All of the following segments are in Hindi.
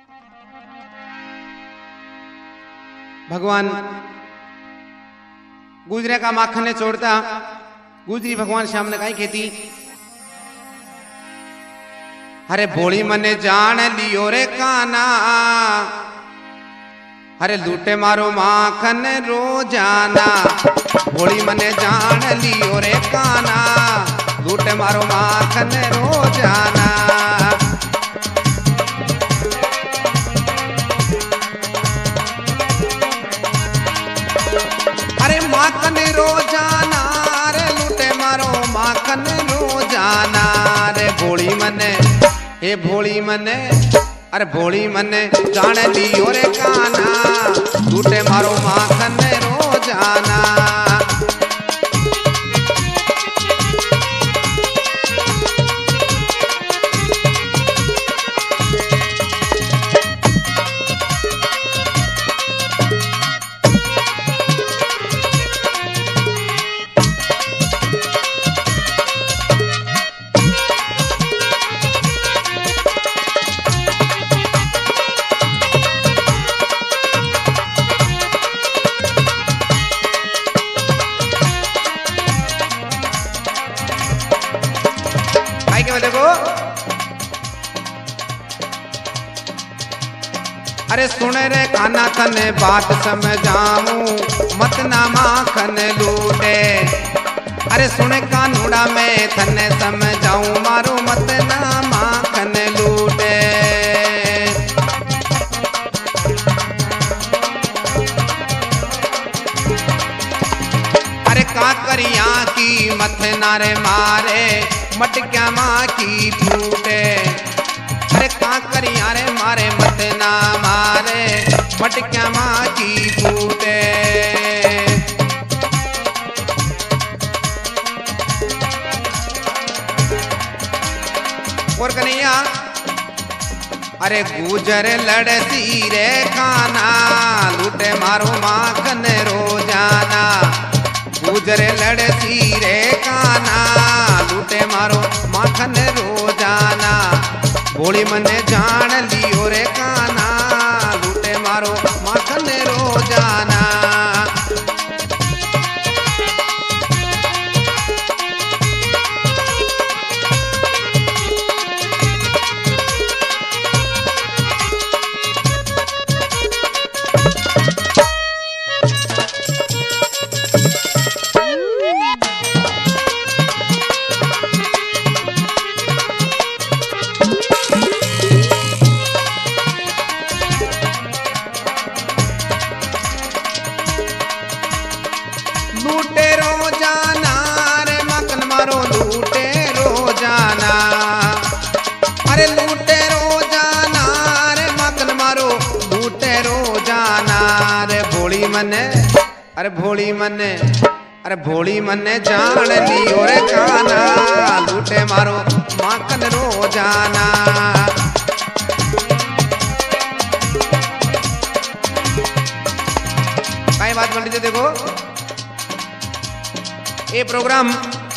भगवान गुजरे का माखन ने छोड़ता गुजरी भगवान श्याम ने कही खेती अरे भोली मने जान लियो रे काना अरे लूटे मारो माखन रोजाना भोली मने जान लियो रे काना लूटे मारो माखन रोजाना अरे माखन रोजाना रे लूटे मारो माखन रोजाना रे भोली मने हे भोली मने अरे भोली मने जान लियो रे काना लूटे मारो माखन रोजाना देखो अरे सुन रे काना तने बात समझाऊं मत ना माखन लूटे अरे सुन कानूड़ा में तने समझाऊं मारो मत ना माखन लूटे अरे काकरिया की मत नारे मारे मटक्या माँ की फूटे अरे काकरिया रे मारे मत ना मारे मटक्या माँ की फूटे और कन्हैया अरे गुजर लड़ती रे खाना लूटे मारो माखन रोजाना गुजरे लड़ती रे काना लूटे मारो माखन रोजाना भोली मने जान लियो रे काना लूटे मारो माखन रोजाना लूटे रोजाना रे माखन मारो लूटे रोजाना अरे लूटे रोजाना रे माखन मारो लूटे रोजाना रे भोली मने अरे भोली मने अरे भोली मने जान लियो रे काना लूटे मारो माखन रोजाना कई बात बोल लीजिए देखो ये प्रोग्राम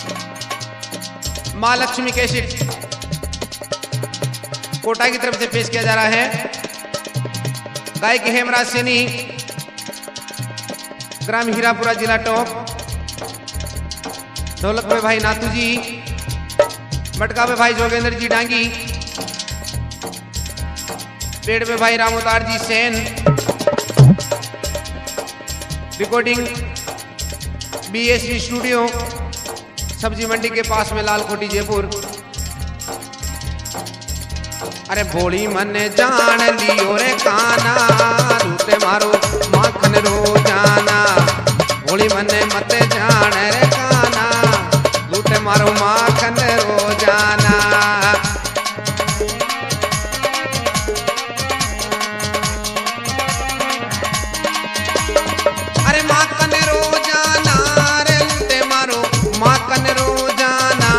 माँ लक्ष्मी कैसेट कोटा की तरफ से पेश किया जा रहा है गायक हेमराज सैनी ग्राम हीरापुरा जिला टॉप ढोलक में भाई नाथू जी मटका में भाई जोगेंद्र जी डांगी पेड़ में भाई Ramotar ji Sen recording BSV studio सब्जी मंडी के पास में लालकोटी जयपुर अरे भोली मने जान लियो रे काना लूटे मारो माखन रोजाना भोली मने मत जान रे काना लूटे मारो माखन रोजाना अरे माखन रोजाना रे लूटे मारो माखन रोजाना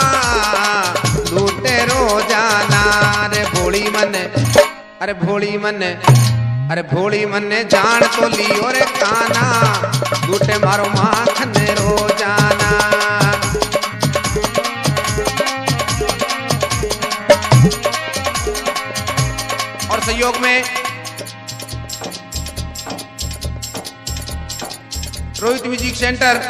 लूटे रोजाना रे भोली मने अरे भोली मने अरे भोली मने जान तो लियो रे काना लूटे मारो माखन रोजाना और सहयोग में रोहित म्यूजिक सेंटर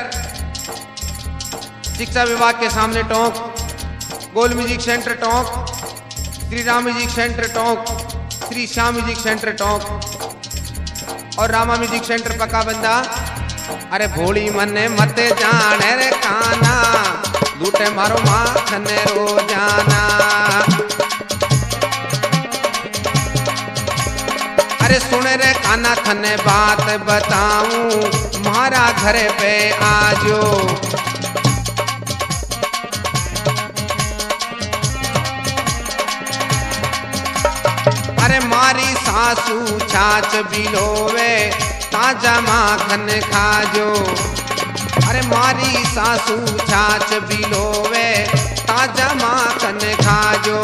शिक्षा विभाग के सामने टोंक, गोल music centre Tonk, Shri Ram music centre Tonk, Shri Shyam music centre Tonk और रामा म्यूजिक सेंटर पक्का बंदा। अरे भोली मने मत जाने रे काना, लूटे मारो माखन रोजाना। अरे सुन रे काना थने बात बताऊं, मारा घर पे आजो। अरे मारी सासू छाछ बिलोवे, ताजा माखन खाजो। अरे मारी सासू छाछ बिलोवे, ताजा माखन खाजो।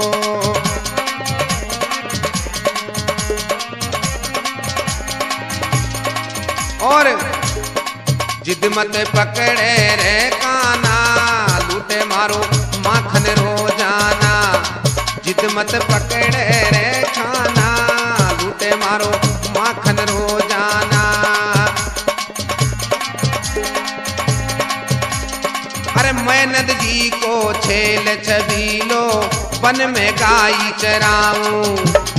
और जिद मत पकड़े रे काना, लूटे मारो माखन रोजाना। जिद मत पकड़े रे खाना, लूटे मारो माखन रोजाना। अरे मैं नंद जी को छेल छबीलो, वन में गाई चराऊं।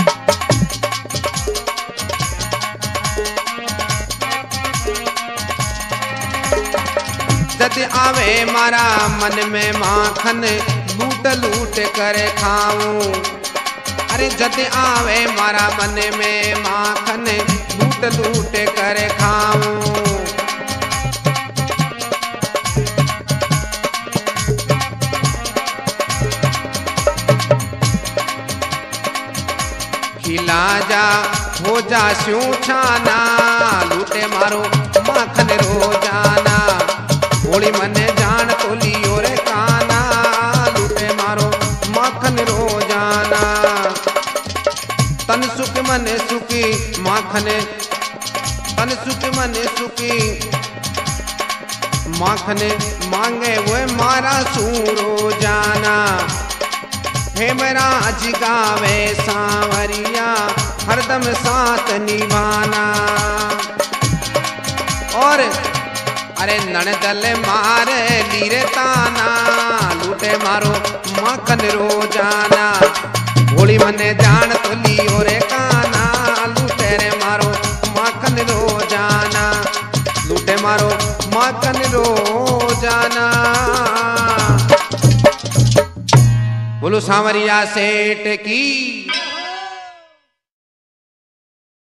जद आवे मारा मन में माखन, लूट लूट कर खाऊं। अरे जद आवे मारा मन में माखन, लूट लूट कर खाऊं। खिला जा हो जा स्यू छाना, लूटे मारो माखन रोजाना। भोली मने जान तो लियो रे काना, लूटे मारो माखन रोजाना। तन सुख मन सुखी माखन, तन सुख मन सुखी माखन मांगे वो मारा सूरो जाना। हेमराज गावे सांवरिया, हरदम साथ निभाना। और अरे ननदल मारे लीरे ताना, लूटे मारो माखन रोजाना। भोली मने जान तो लियो रे काना, लूटे रे मारो माखन रोजाना। लूटे मारो माखन रोजाना। बोलो सांवरिया सेठ की।